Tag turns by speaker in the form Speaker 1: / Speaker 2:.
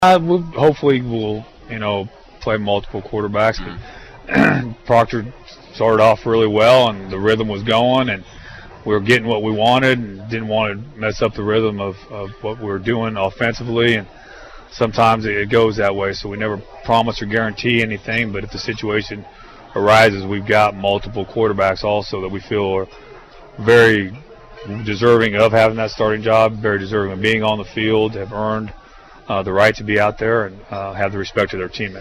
Speaker 1: Hopefully we'll, play multiple quarterbacks. But Proctor started off really well, and the rhythm was going, and we were getting what we wanted, and didn't want to mess up the rhythm of what we were doing offensively. And sometimes it goes that way, so we never promise or guarantee anything. But if the situation arises, we've got multiple quarterbacks also that we feel are very deserving of having that starting job, very deserving of being on the field, have earned the right to be out there, and have the respect of their teammates.